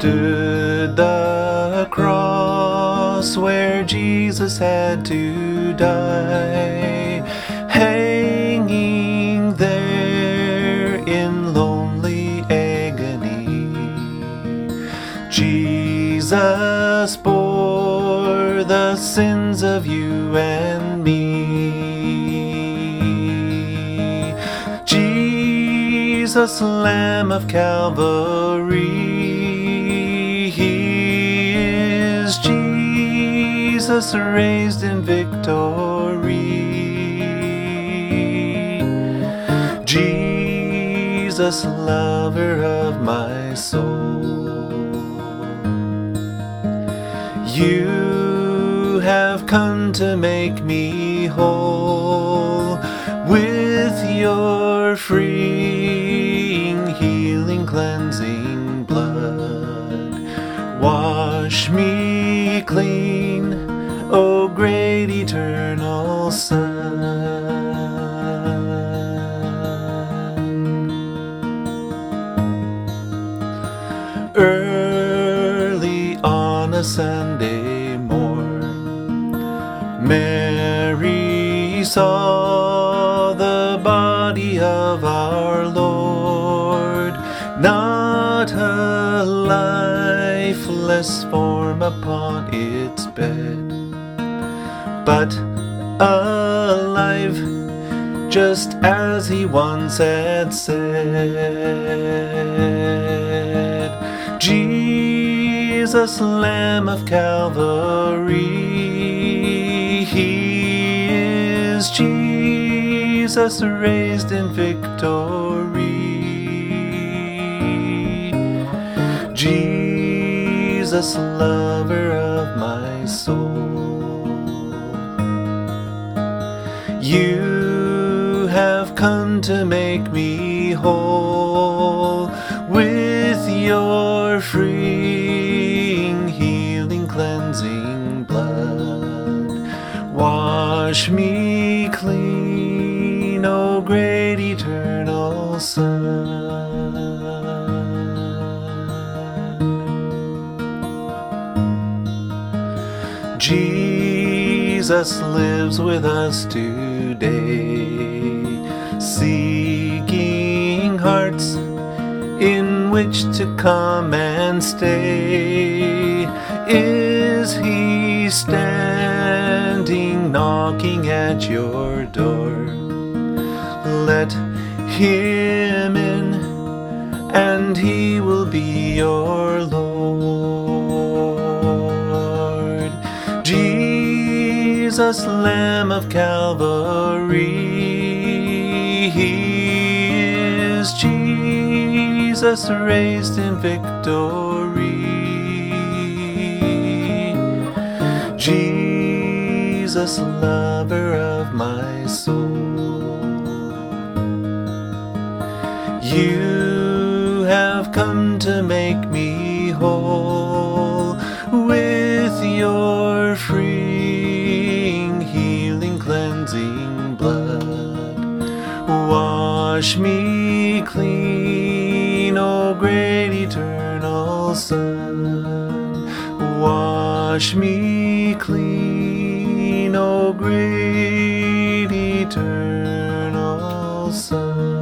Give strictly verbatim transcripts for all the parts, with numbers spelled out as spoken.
stood the cross where Jesus had to die, hanging there in lonely agony. Jesus bore the sins of you and me. Jesus, Lamb of Calvary, He is Jesus raised in victory. Jesus, lover of my soul, you have come to make me whole with your freeing, healing, cleansing blood. Wash me clean, O great eternal Son. Early on a Sunday morn, Mary saw the body of our Lord, not a lifeless form upon its bed, but alive, just as He once had said. Jesus, Lamb of Calvary, He is Jesus raised in victory. Jesus, lover of my soul, you have come to make me whole with your freeing, healing, cleansing blood. Wash me clean, O great eternal Son. Jesus lives with us today, seeking hearts in which to come and stay. Is He standing, knocking at your door? Let Him in, and He will be your Lord. Jesus, Lamb of Calvary, He is Jesus raised in victory. Jesus, lover of my soul, you have come to make me whole with your freeing, healing, cleansing blood. Wash me clean, O great eternal Son. Wash me clean, O great eternal Son.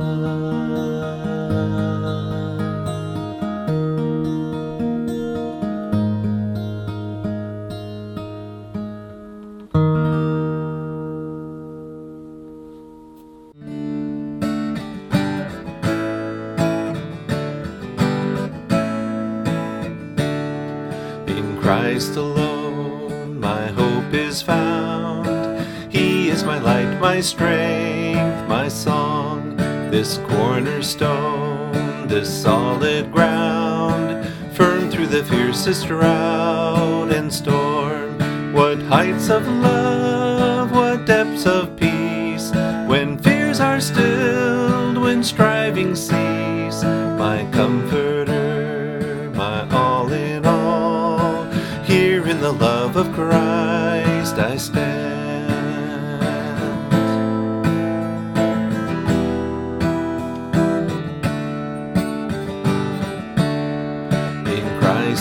Christ alone my hope is found. He is my light, my strength, my song, this cornerstone, this solid ground, firm through the fiercest drought and storm. What heights of love, what depths of peace, when fears are stilled, when striving cease. My comforter, my all in all, here in the love of Christ I stand.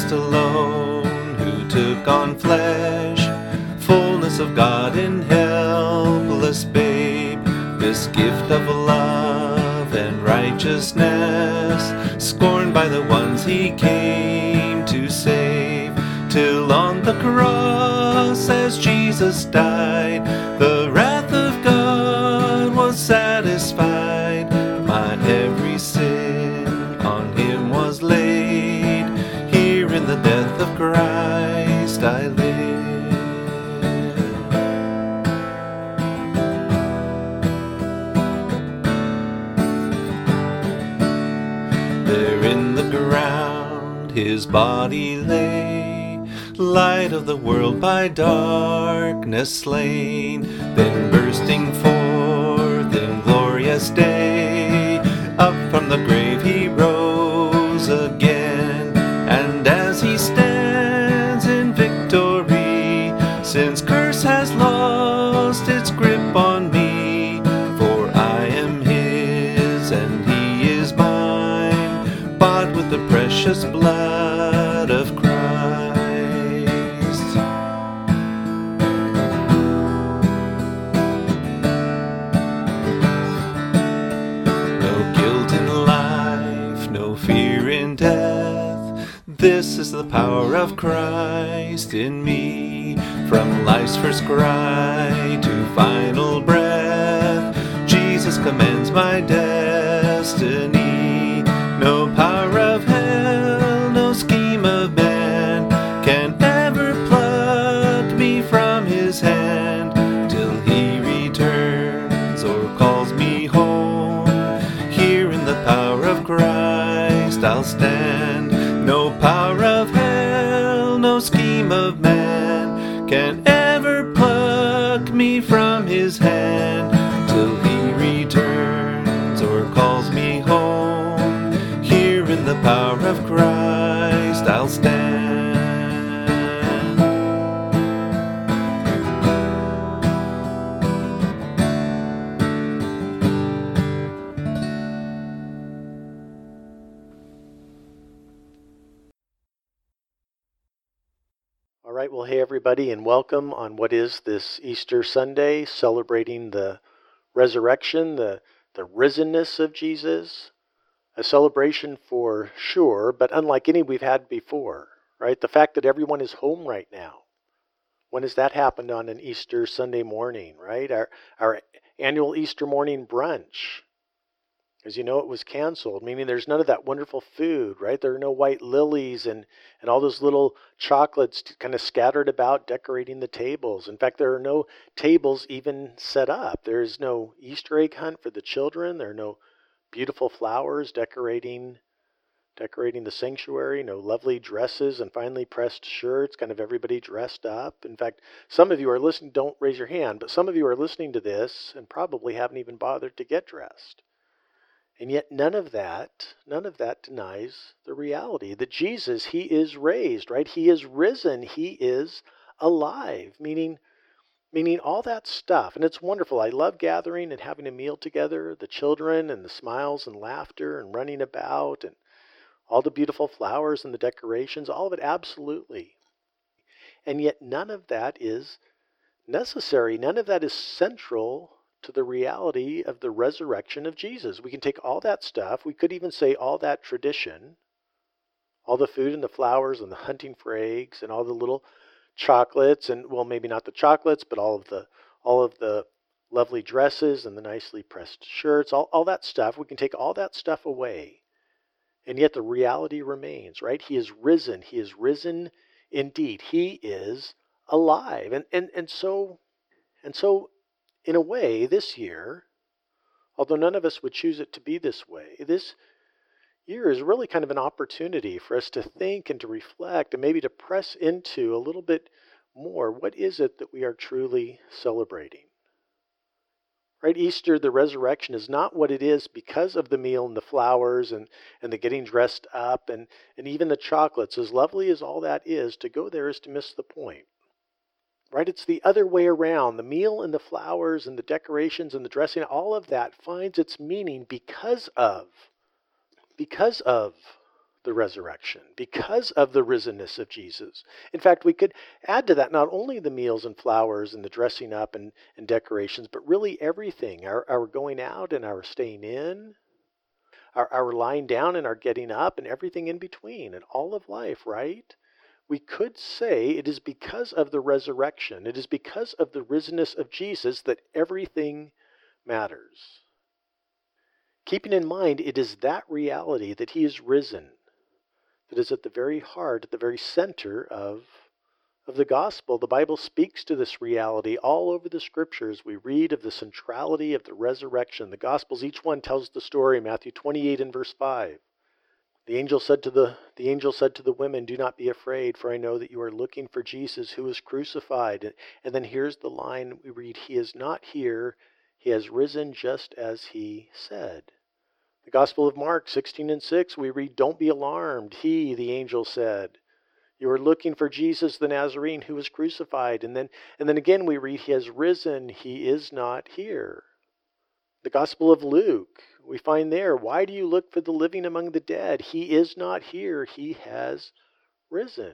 Christ alone, who took on flesh, fullness of God in helpless babe, this gift of love and righteousness, scorned by the ones he came to save, till on the cross as Jesus died, the wrath of God was satisfied. My every sin on him was laid, here in the death of Christ I live. There in the ground his body lay, light of the world by darkness slain, then bursting forth in glorious day, up from the grave he rose again, and as he stands in victory, sin's curse has lost its grip on me, for I am his and he is mine, bought with the precious blood of Christ. No guilt in life, no fear in death, this is the power of Christ in me. From life's first cry to final breath, Jesus commands my destiny. No power of hell, no scheme of man can ever pluck me from his hand, till he returns or calls me home. Here in the power of Christ I'll stand. No power of hell, no scheme of man can ever pluck me from his hand, till he returns or calls me home. Here in the power of Christ I'll stand. All right, well, hey everybody, and welcome on what is this Easter Sunday, celebrating the resurrection, the, the risenness of Jesus. A celebration for sure, but unlike any we've had before, right? The fact that everyone is home right now. When has that happened on an Easter Sunday morning, right? Our, our annual Easter morning brunch. As you know, it was canceled, meaning there's none of that wonderful food, right? There are no white lilies and, and all those little chocolates kind of scattered about decorating the tables. In fact, there are no tables even set up. There is no Easter egg hunt for the children. There are no beautiful flowers decorating decorating the sanctuary, no lovely dresses and finely pressed shirts, kind of everybody dressed up. In fact, some of you are listening, don't raise your hand, but some of you are listening to this and probably haven't even bothered to get dressed. And yet none of that, none of that denies the reality that Jesus, he is raised, right? He is risen. He is alive, meaning meaning all that stuff. And it's wonderful. I love gathering and having a meal together, the children and the smiles and laughter and running about and all the beautiful flowers and the decorations, all of it, absolutely. And yet none of that is necessary. None of that is central to the reality of the resurrection of Jesus. We can take all that stuff, we could even say all that tradition, all the food and the flowers and the hunting for eggs and all the little chocolates and, well, maybe not the chocolates, but all of the all of the lovely dresses and the nicely pressed shirts, all, all that stuff. We can take all that stuff away. And yet the reality remains, right? He is risen. He is risen indeed. He is alive. And and and so and so in a way, this year, although none of us would choose it to be this way, this year is really kind of an opportunity for us to think and to reflect and maybe to press into a little bit more. What is it that we are truly celebrating? Right? Easter, the resurrection, is not what it is because of the meal and the flowers and, and the getting dressed up and, and even the chocolates. As lovely as all that is, to go there is to miss the point. Right? It's the other way around. The meal and the flowers and the decorations and the dressing, all of that finds its meaning because of, because of the resurrection, because of the risenness of Jesus. In fact, we could add to that not only the meals and flowers and the dressing up and, and decorations, but really everything, our, our going out and our staying in, our, our lying down and our getting up and everything in between and all of life, right? We could say it is because of the resurrection, it is because of the risenness of Jesus that everything matters. Keeping in mind, it is that reality that he is risen that is at the very heart, at the very center of, of the gospel. The Bible speaks to this reality all over the scriptures. We read of the centrality of the resurrection. The gospels, each one tells the story. Matthew twenty-eight and verse five. The angel said to the, the angel said to the women, "Do not be afraid, for I know that you are looking for Jesus who was crucified." And, and then here's the line we read, "He is not here. He has risen just as he said." The Gospel of Mark sixteen and six, we read, "Don't be alarmed. He," the angel said, "you are looking for Jesus the Nazarene who was crucified." And then, and then again we read, "He has risen. He is not here." The Gospel of Luke, we find there, "Why do you look for the living among the dead? He is not here. He has risen."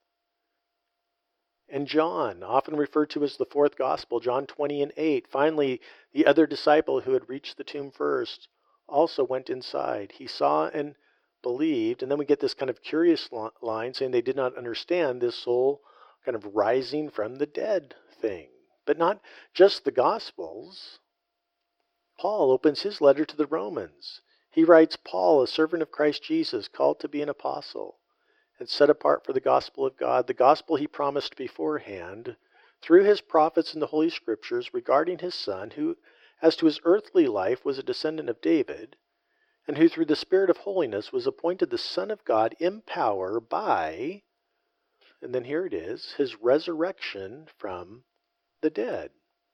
And John, often referred to as the fourth Gospel, John twenty and eight, "Finally, the other disciple who had reached the tomb first also went inside. He saw and believed." And then we get this kind of curious line saying they did not understand this soul kind of rising from the dead thing. But not just the Gospels. Paul opens his letter to the Romans. He writes, "Paul, a servant of Christ Jesus, called to be an apostle and set apart for the gospel of God, the gospel he promised beforehand through his prophets in the Holy Scriptures regarding his Son, who as to his earthly life was a descendant of David, and who through the Spirit of holiness was appointed the Son of God in power by," and then here it is, "his resurrection from the dead."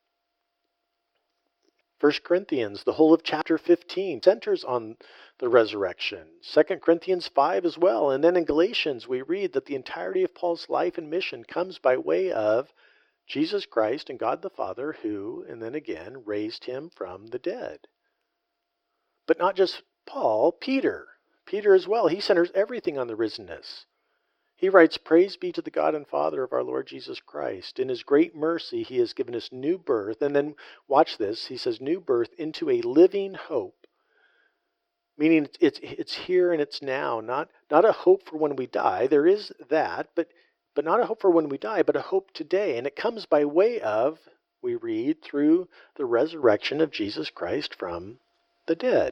First Corinthians, the whole of chapter fifteen, centers on the resurrection. Second Corinthians five as well. And then in Galatians, we read that the entirety of Paul's life and mission comes by way of Jesus Christ and God the Father, who, and then again, raised him from the dead. But not just Paul, Peter. Peter as well. He centers everything on the risenness. He writes, "Praise be to the God and Father of our Lord Jesus Christ. In his great mercy, he has given us new birth." And then, watch this, he says, "new birth into a living hope." Meaning it's, it's, it's here and it's now, not, not a hope for when we die. There is that, but But not a hope for when we die, but a hope today. And it comes by way of, we read, through the resurrection of Jesus Christ from the dead.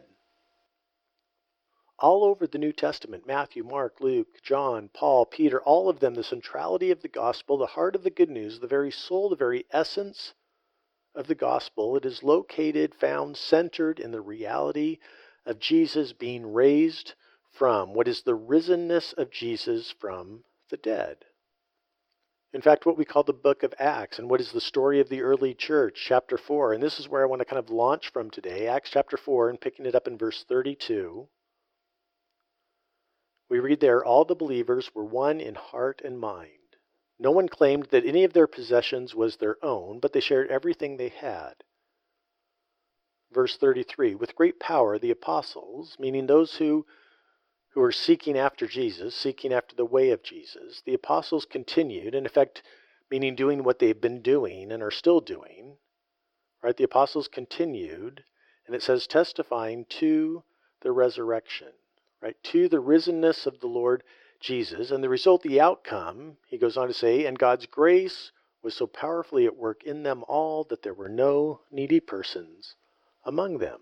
All over the New Testament, Matthew, Mark, Luke, John, Paul, Peter, all of them, the centrality of the gospel, the heart of the good news, the very soul, the very essence of the gospel, it is located, found, centered in the reality of Jesus being raised from, what is the risenness of Jesus from the dead. In fact, what we call the book of Acts, and what is the story of the early church, chapter four, and this is where I want to kind of launch from today, Acts chapter four, and picking it up in verse thirty-two. We read there, "All the believers were one in heart and mind. No one claimed that any of their possessions was their own, but they shared everything they had." Verse thirty-three, "With great power the apostles," meaning those who who were seeking after Jesus, seeking after the way of Jesus, the apostles continued, in effect, meaning doing what they've been doing and are still doing, right? The apostles continued, and it says testifying to the resurrection, right? To the risenness of the Lord Jesus. And the result, the outcome, he goes on to say, "And God's grace was so powerfully at work in them all that there were no needy persons among them."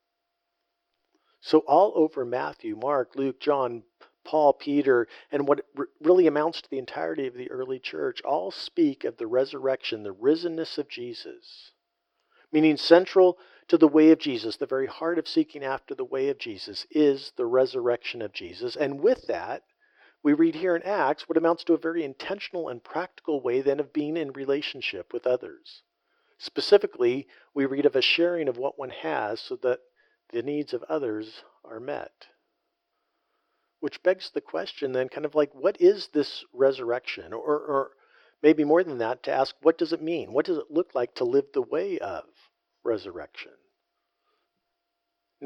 So all over Matthew, Mark, Luke, John, Paul, Peter, and what r- really amounts to the entirety of the early church, all speak of the resurrection, the risenness of Jesus. Meaning central to the way of Jesus, the very heart of seeking after the way of Jesus, is the resurrection of Jesus. And with that, we read here in Acts what amounts to a very intentional and practical way then of being in relationship with others. Specifically, we read of a sharing of what one has so that the needs of others are met. Which begs the question then, kind of like, what is this resurrection? Or, or maybe more than that, to ask, what does it mean? What does it look like to live the way of resurrection? Now,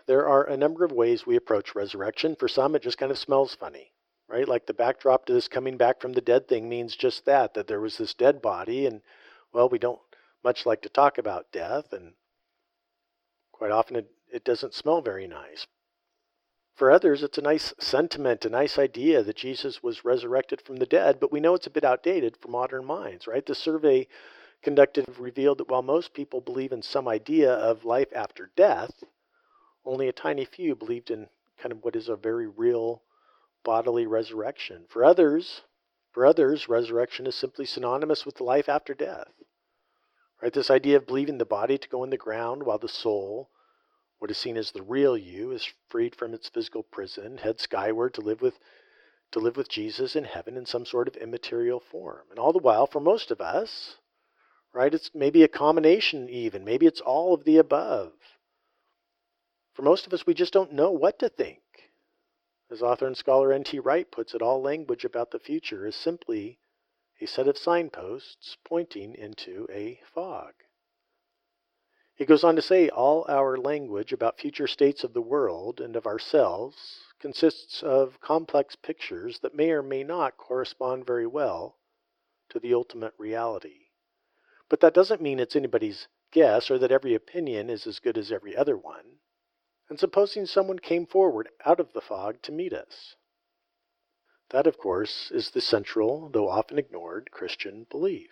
there are a number of ways we approach resurrection. For some, it just kind of smells funny, right? Like the backdrop to this coming back from the dead thing means just that, that there was this dead body, and, well, we don't much like to talk about death, and quite often it, it doesn't smell very nice. For others, it's a nice sentiment, a nice idea that Jesus was resurrected from the dead, but we know it's a bit outdated for modern minds, right? The survey conducted revealed that while most people believe in some idea of life after death, only a tiny few believed in kind of what is a very real bodily resurrection. For others, for others, resurrection is simply synonymous with life after death. Right? This idea of believing the body to go in the ground while the soul, what is seen as the real you, is freed from its physical prison, heads skyward to live with to live with Jesus in heaven in some sort of immaterial form. And all the while, for most of us, right, it's maybe a combination even. Maybe it's all of the above. For most of us, we just don't know what to think. As author and scholar N T Wright puts it, all language about the future is simply a set of signposts pointing into a fog. He goes on to say, all our language about future states of the world and of ourselves consists of complex pictures that may or may not correspond very well to the ultimate reality. But that doesn't mean it's anybody's guess or that every opinion is as good as every other one. And supposing someone came forward out of the fog to meet us. That, of course, is the central, though often ignored, Christian belief.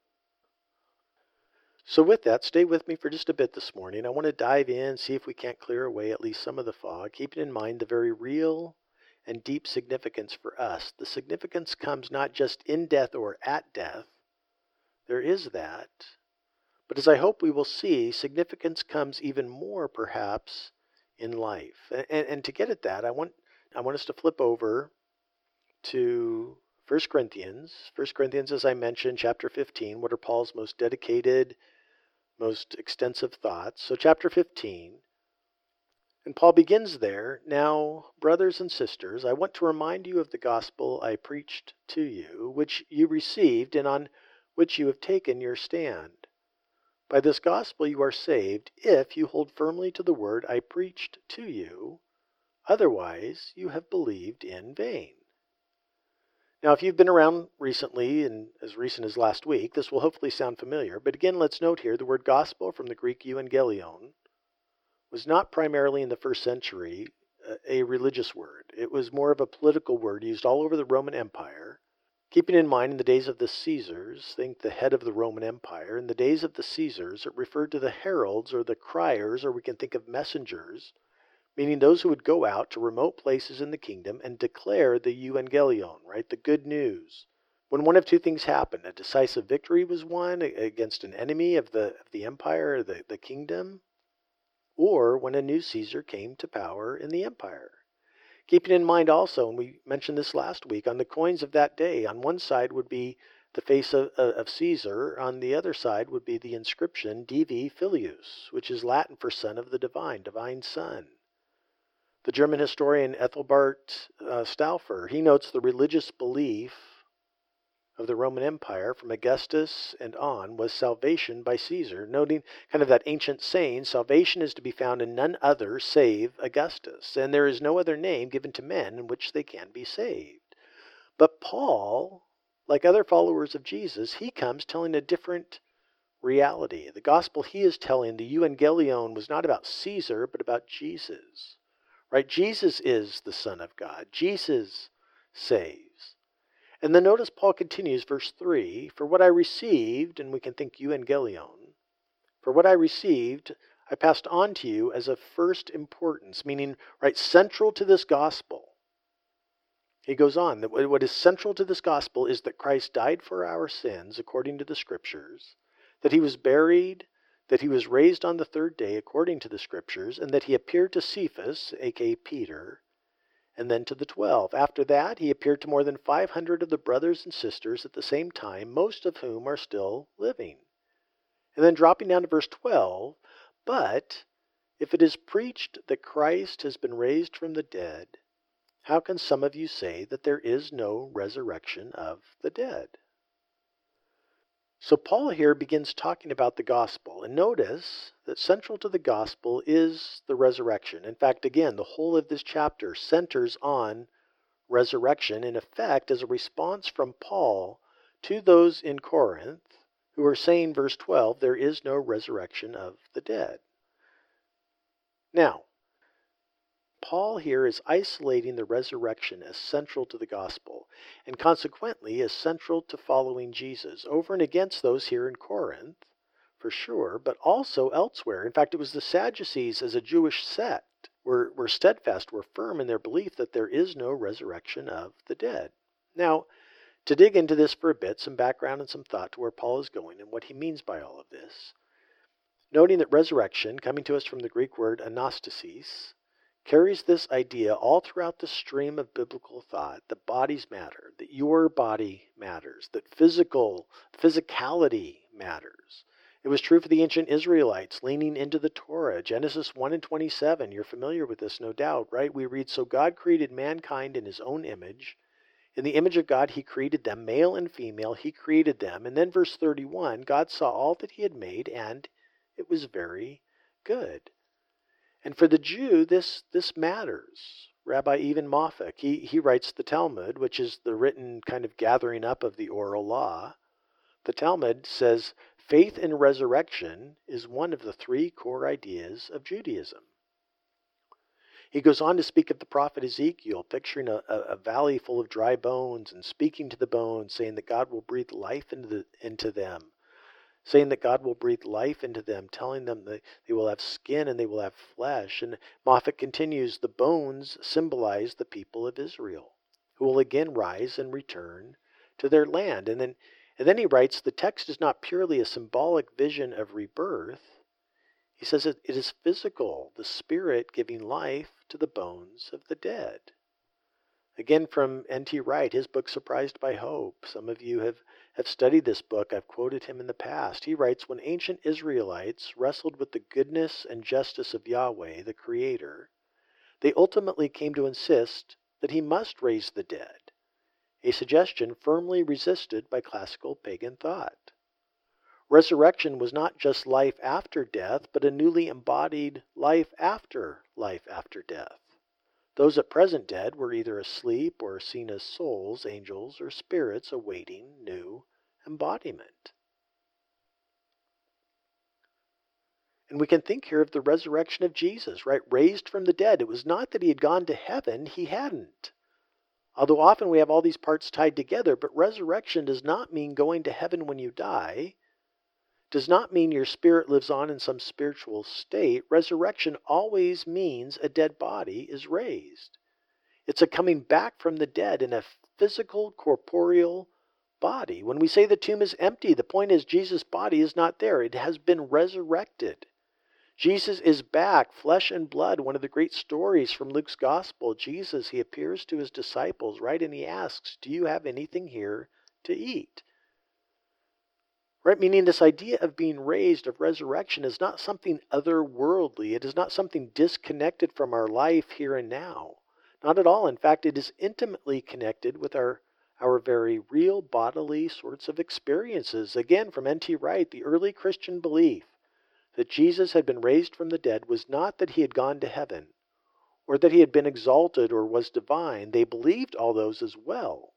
So with that, stay with me for just a bit this morning. I want to dive in, see if we can't clear away at least some of the fog, keeping in mind the very real and deep significance for us. The significance comes not just in death or at death. There is that. But as I hope we will see, significance comes even more, perhaps, in life. And, and, and to get at that, I want I want us to flip over to First Corinthians. First Corinthians, as I mentioned, chapter fifteen, what are Paul's most dedicated, most extensive thoughts. So chapter fifteen, and Paul begins there, now, brothers and sisters, I want to remind you of the gospel I preached to you, which you received and on which you have taken your stand. By this gospel you are saved, if you hold firmly to the word I preached to you. Otherwise, you have believed in vain. Now, if you've been around recently, and as recent as last week, this will hopefully sound familiar. But again, let's note here, the word gospel from the Greek euangelion was not primarily in the first century a religious word. It was more of a political word used all over the Roman Empire. Keeping in mind, in the days of the Caesars, think the head of the Roman Empire, in the days of the Caesars, it referred to the heralds or the criers, or we can think of messengers, meaning those who would go out to remote places in the kingdom and declare the euangelion, right, the good news. When one of two things happened, a decisive victory was won against an enemy of the, of the empire, the, the kingdom, or when a new Caesar came to power in the empire. Keeping in mind also, and we mentioned this last week, on the coins of that day, on one side would be the face of, of Caesar, on the other side would be the inscription Divi Filius, which is Latin for son of the divine, divine son. The German historian Ethelbert uh, Stauffer, he notes the religious belief of the Roman Empire from Augustus and on was salvation by Caesar, noting kind of that ancient saying, salvation is to be found in none other save Augustus, and there is no other name given to men in which they can be saved. But Paul, like other followers of Jesus, he comes telling a different reality. The gospel he is telling, the euangelion, was not about Caesar, but about Jesus. Right? Jesus is the Son of God. Jesus saves. And then notice Paul continues, verse three, for what I received, and we can think euangelion, for what I received, I passed on to you as of first importance, meaning, right, central to this gospel. He goes on, that what is central to this gospel is that Christ died for our sins, according to the Scriptures, that he was buried, that he was raised on the third day, according to the Scriptures, and that he appeared to Cephas, aka Peter, and then to the twelve. After that, he appeared to more than five hundred of the brothers and sisters at the same time, most of whom are still living. And then dropping down to verse twelve, but if it is preached that Christ has been raised from the dead, how can some of you say that there is no resurrection of the dead? So Paul here begins talking about the gospel, and notice that central to the gospel is the resurrection. In fact, again, the whole of this chapter centers on resurrection, in effect, as a response from Paul to those in Corinth who are saying, verse twelve, there is no resurrection of the dead. Now, Paul here is isolating the resurrection as central to the gospel, and consequently as central to following Jesus, over and against those here in Corinth, for sure, but also elsewhere. In fact, it was the Sadducees as a Jewish sect were, were steadfast, were firm in their belief that there is no resurrection of the dead. Now, to dig into this for a bit, some background and some thought to where Paul is going and what he means by all of this. Noting that resurrection, coming to us from the Greek word anastasis, carries this idea all throughout the stream of biblical thought that bodies matter, that your body matters, that physical, physicality matters. It was true for the ancient Israelites leaning into the Torah. Genesis one and twenty-seven, you're familiar with this, no doubt, right? We read, so God created mankind in his own image. In the image of God, he created them, male and female, he created them. And then verse thirty-one, God saw all that he had made, and it was very good. And for the Jew, this, this matters. Rabbi Even Moffick, he, he writes the Talmud, which is the written kind of gathering up of the oral law. The Talmud says, faith in resurrection is one of the three core ideas of Judaism. He goes on to speak of the prophet Ezekiel, picturing a, a, a valley full of dry bones and speaking to the bones, saying that God will breathe life into, the, into them. Saying that God will breathe life into them, telling them that they will have skin and they will have flesh. And Moffitt continues, the bones symbolize the people of Israel, who will again rise and return to their land. And then, and then he writes, the text is not purely a symbolic vision of rebirth. He says it, it is physical, the Spirit giving life to the bones of the dead. Again, from N T Wright, his book, Surprised by Hope. Some of you have, have studied this book. I've quoted him in the past. He writes, when ancient Israelites wrestled with the goodness and justice of Yahweh, the Creator, they ultimately came to insist that he must raise the dead, a suggestion firmly resisted by classical pagan thought. Resurrection was not just life after death, but a newly embodied life after life after death. Those at present dead were either asleep or seen as souls, angels, or spirits awaiting new embodiment. And we can think here of the resurrection of Jesus, right? Raised from the dead. It was not that he had gone to heaven. He hadn't. Although often we have all these parts tied together, but resurrection does not mean going to heaven when you die. Does not mean your spirit lives on in some spiritual state. Resurrection always means a dead body is raised. It's a coming back from the dead in a physical, corporeal body. When we say the tomb is empty, the point is Jesus' body is not there. It has been resurrected. Jesus is back, flesh and blood. One of the great stories from Luke's gospel, Jesus, he appears to his disciples, right? And he asks, do you have anything here to eat? Right? Meaning this idea of being raised, of resurrection, is not something otherworldly. It is not something disconnected from our life here and now. Not at all. In fact, it is intimately connected with our, our very real bodily sorts of experiences. Again, from N T Wright, the early Christian belief that Jesus had been raised from the dead was not that he had gone to heaven, or that he had been exalted or was divine. They believed all those as well.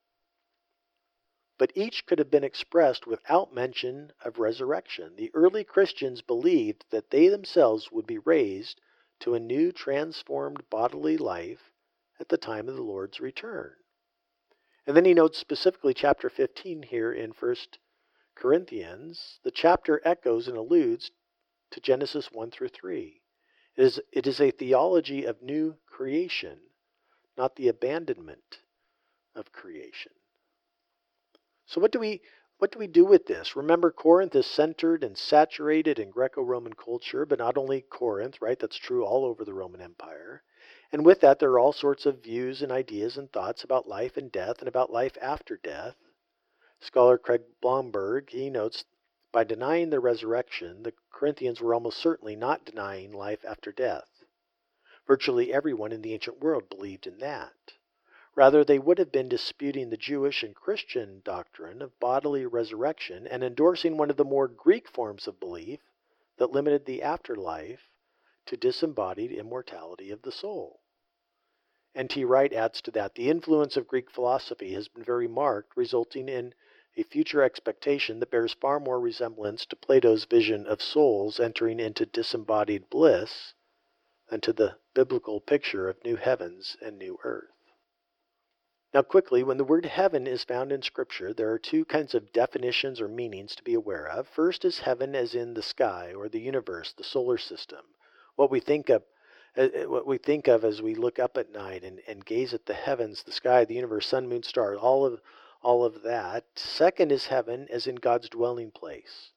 But each could have been expressed without mention of resurrection. The early Christians believed that they themselves would be raised to a new transformed bodily life at the time of the Lord's return. And then he notes specifically chapter fifteen here in First Corinthians. The chapter echoes and alludes to Genesis one through three. It is, it is a theology of new creation, not the abandonment of creation. So what do we what do we do with this? Remember, Corinth is centered and saturated in Greco-Roman culture, but not only Corinth, right? That's true all over the Roman Empire. And with that, there are all sorts of views and ideas and thoughts about life and death and about life after death. Scholar Craig Blomberg, he notes, by denying the resurrection, the Corinthians were almost certainly not denying life after death. Virtually everyone in the ancient world believed in that. Rather, they would have been disputing the Jewish and Christian doctrine of bodily resurrection and endorsing one of the more Greek forms of belief that limited the afterlife to disembodied immortality of the soul. N T Wright adds to that, the influence of Greek philosophy has been very marked, resulting in a future expectation that bears far more resemblance to Plato's vision of souls entering into disembodied bliss than to the biblical picture of new heavens and new earth. Now quickly, when the word heaven is found in Scripture, there are two kinds of definitions or meanings to be aware of. First is heaven as in the sky or the universe, the solar system. What we think of uh, what we think of as we look up at night and, and gaze at the heavens, the sky, the universe, sun, moon, stars, all of all of that. Second is heaven as in God's dwelling place,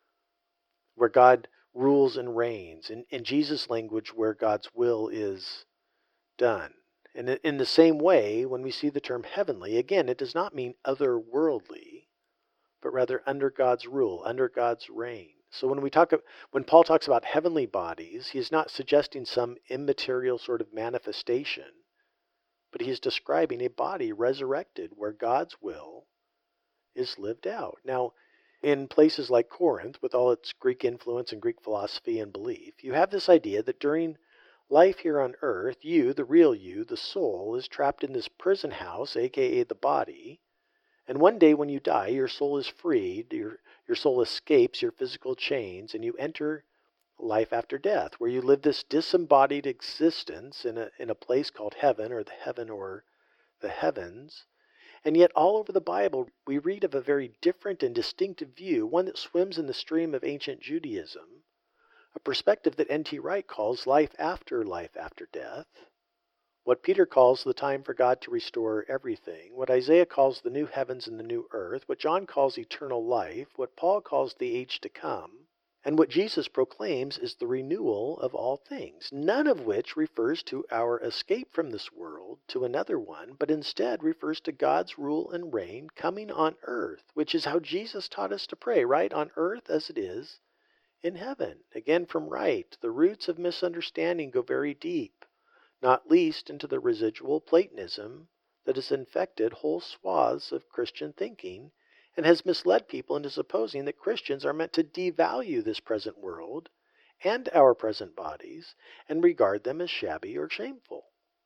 where God rules and reigns. In, in Jesus' language, where God's will is done. And in the same way, when we see the term heavenly, again, it does not mean otherworldly, but rather under God's rule, under God's reign. So when we talk, when Paul talks about heavenly bodies, he is not suggesting some immaterial sort of manifestation, but he is describing a body resurrected where God's will is lived out. Now, in places like Corinth, with all its Greek influence and Greek philosophy and belief, you have this idea that during life here on earth, you, the real you, the soul, is trapped in this prison house, aka the body, and one day when you die, your soul is freed, your, your soul escapes your physical chains, and you enter life after death, where you live this disembodied existence in a, in a place called heaven, or the heaven, or the heavens. And yet all over the Bible, we read of a very different and distinctive view, one that swims in the stream of ancient Judaism, a perspective that N T Wright calls life after life after death, what Peter calls the time for God to restore everything, what Isaiah calls the new heavens and the new earth, what John calls eternal life, what Paul calls the age to come, and what Jesus proclaims is the renewal of all things, none of which refers to our escape from this world to another one, but instead refers to God's rule and reign coming on earth, which is how Jesus taught us to pray, right? On earth as it is in heaven. Again, from Wright, the roots of misunderstanding go very deep, not least into the residual Platonism that has infected whole swaths of Christian thinking and has misled people into supposing that Christians are meant to devalue this present world and our present bodies and regard them as shabby or shameful.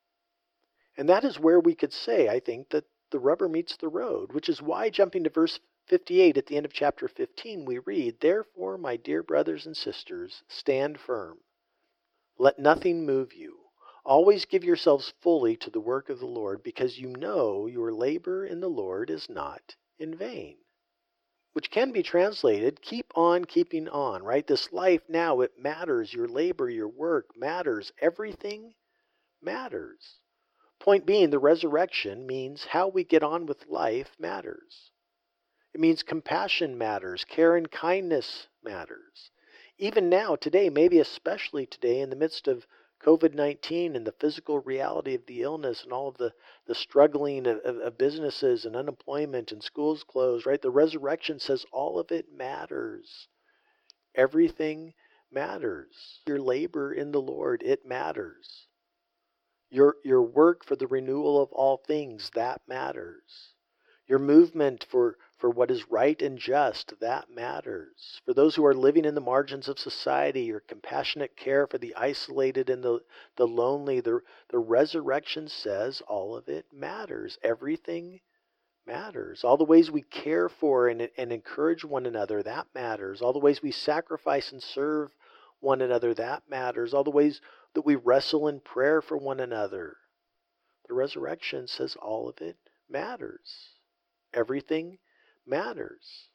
And that is where we could say, I think, that the rubber meets the road, which is why, jumping to verse fifty-eight at the end of chapter fifteen, we read, "Therefore, my dear brothers and sisters, stand firm. Let nothing move you. Always give yourselves fully to the work of the Lord, because you know your labor in the Lord is not in vain." Which can be translated, keep on keeping on, right? This life now, it matters. Your labor, your work matters. Everything matters. Point being, the resurrection means how we get on with life matters. It means compassion matters. Care and kindness matters. Even now, today, maybe especially today, in the midst of covid nineteen and the physical reality of the illness and all of the, the struggling of, of, of businesses and unemployment and schools closed, right? The resurrection says all of it matters. Everything matters. Your labor in the Lord, it matters. Your, your work for the renewal of all things, that matters. Your movement for For what is right and just, that matters. For those who are living in the margins of society, your compassionate care for the isolated and the, the lonely, the, the resurrection says all of it matters. Everything matters. All the ways we care for and, and encourage one another, that matters. All the ways we sacrifice and serve one another, that matters. All the ways that we wrestle in prayer for one another. The resurrection says all of it matters. Everything matters.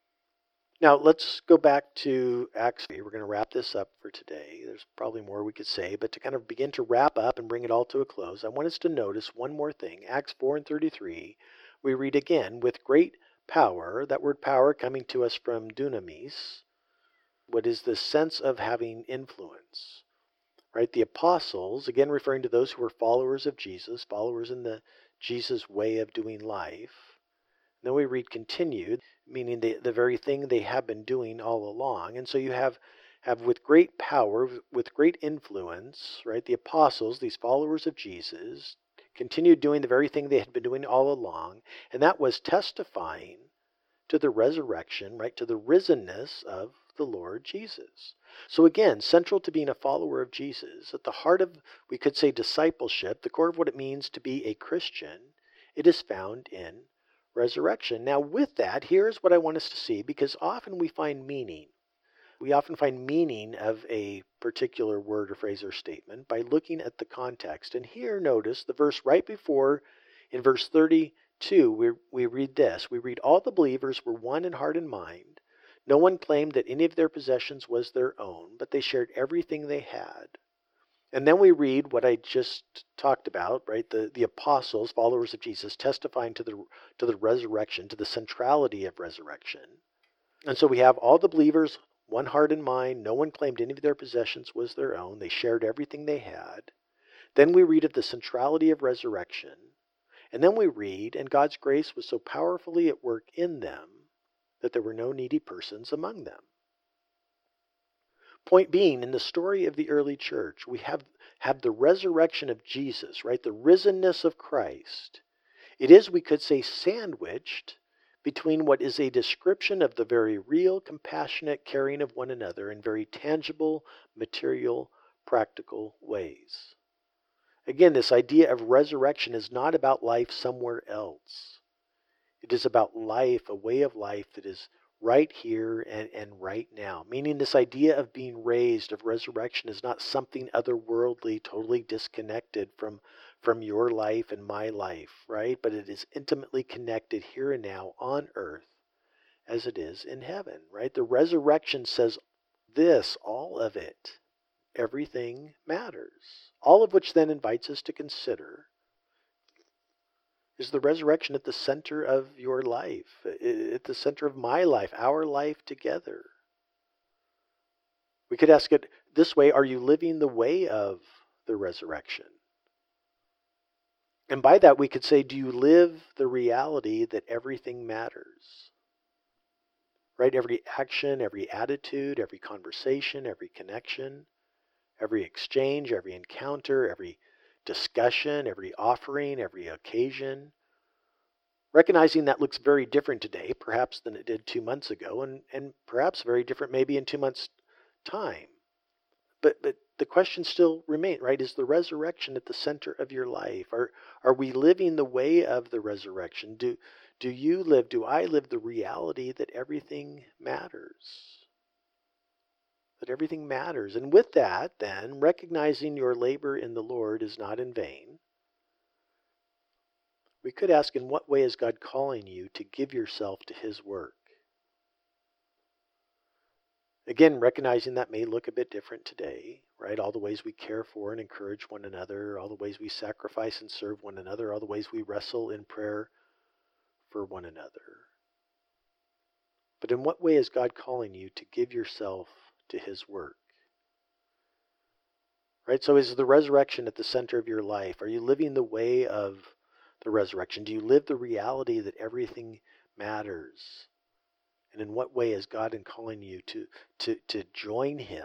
Now, let's go back to Acts. We're going to wrap this up for today. There's probably more we could say, but to kind of begin to wrap up and bring it all to a close, I want us to notice one more thing. Acts four and thirty-three, we read again, "With great power," that word power coming to us from dunamis, what is the sense of having influence, right? The apostles, again referring to those who were followers of Jesus, followers in the Jesus way of doing life. Then we read continued, meaning the, the very thing they have been doing all along. And so you have, have with great power, with great influence, right, the apostles, these followers of Jesus, continued doing the very thing they had been doing all along, and that was testifying to the resurrection, right, to the risenness of the Lord Jesus. So again, central to being a follower of Jesus, at the heart of, we could say, discipleship, the core of what it means to be a Christian, it is found in resurrection. Now with that, here's what I want us to see, because often we find meaning. We often find meaning of a particular word or phrase or statement by looking at the context. And here, notice the verse right before, in verse thirty-two, we, we read this. We read, all the believers were one in heart and mind. No one claimed that any of their possessions was their own, but they shared everything they had. And then we read what I just talked about, right? The, the apostles, followers of Jesus, testifying to the, to the resurrection, to the centrality of resurrection. And so we have all the believers, one heart and mind. No one claimed any of their possessions was their own. They shared everything they had. Then we read of the centrality of resurrection. And then we read, and God's grace was so powerfully at work in them that there were no needy persons among them. Point being, in the story of the early church, we have, have the resurrection of Jesus, right? The risenness of Christ. It is, we could say, sandwiched between what is a description of the very real, compassionate caring of one another in very tangible, material, practical ways. Again, this idea of resurrection is not about life somewhere else. It is about life, a way of life that is right here and, and right now. Meaning this idea of being raised, of resurrection, is not something otherworldly, totally disconnected from from your life and my life, right? But it is intimately connected here and now on earth as it is in heaven, right? The resurrection says this, all of it, everything matters. All of which then invites us to consider, is the resurrection at the center of your life, at the center of my life, our life together? We could ask it this way, are you living the way of the resurrection? And by that we could say, do you live the reality that everything matters? Right? Every action, every attitude, every conversation, every connection, every exchange, every encounter, every discussion, every offering, every occasion. Recognizing that looks very different today, perhaps than it did two months ago, and, and perhaps very different maybe in two months' time. But but the question still remains, right? Is the resurrection at the center of your life? Are are we living the way of the resurrection? Do do you live, do I live the reality that everything matters? That everything matters. And with that, then, recognizing your labor in the Lord is not in vain, we could ask, in what way is God calling you to give yourself to His work? Again, recognizing that may look a bit different today, right? All the ways we care for and encourage one another, all the ways we sacrifice and serve one another, all the ways we wrestle in prayer for one another. But in what way is God calling you to give yourself to His work? Right? So is the resurrection at the center of your life? Are you living the way of the resurrection? Do you live the reality that everything matters? And in what way is God in calling you to to to join Him,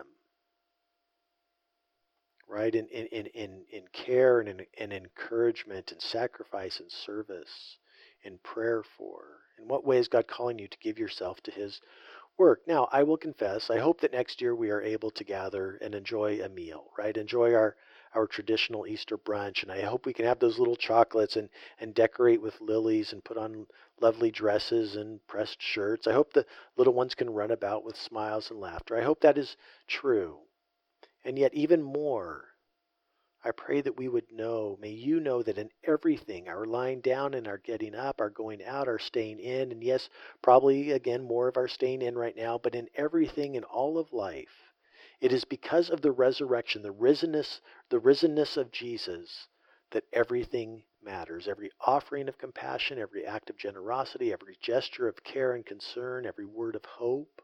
right? In in in in, in care and in, in encouragement and sacrifice and service, in prayer for? In what way is God calling you to give yourself to His work? Now, I will confess, I hope that next year we are able to gather and enjoy a meal, right? Enjoy our our traditional Easter brunch, and I hope we can have those little chocolates and, and decorate with lilies and put on lovely dresses and pressed shirts. I hope the little ones can run about with smiles and laughter. I hope that is true. And yet even more, I pray that we would know, may you know that in everything, our lying down and our getting up, our going out, our staying in, and yes, probably again more of our staying in right now, but in everything in all of life, it is because of the resurrection, the risenness, the risenness of Jesus, that everything matters. Every offering of compassion, every act of generosity, every gesture of care and concern, every word of hope.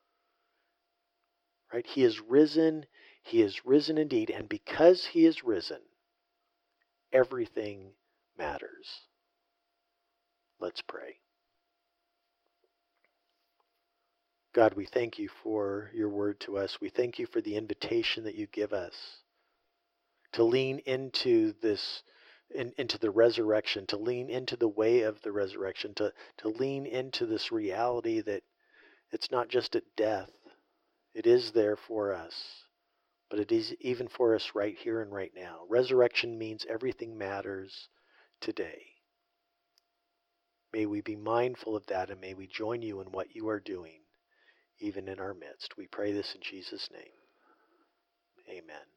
Right? He is risen. He is risen indeed. And because He is risen, everything matters. Let's pray. God, we thank You for Your word to us. We thank You for the invitation that You give us to lean into this, in, into the resurrection, to lean into the way of the resurrection, to, to lean into this reality that it's not just at death. It is there for us, but it is even for us right here and right now. Resurrection means everything matters today. May we be mindful of that, and may we join you in what you are doing, even in our midst. We pray this in Jesus' name. Amen.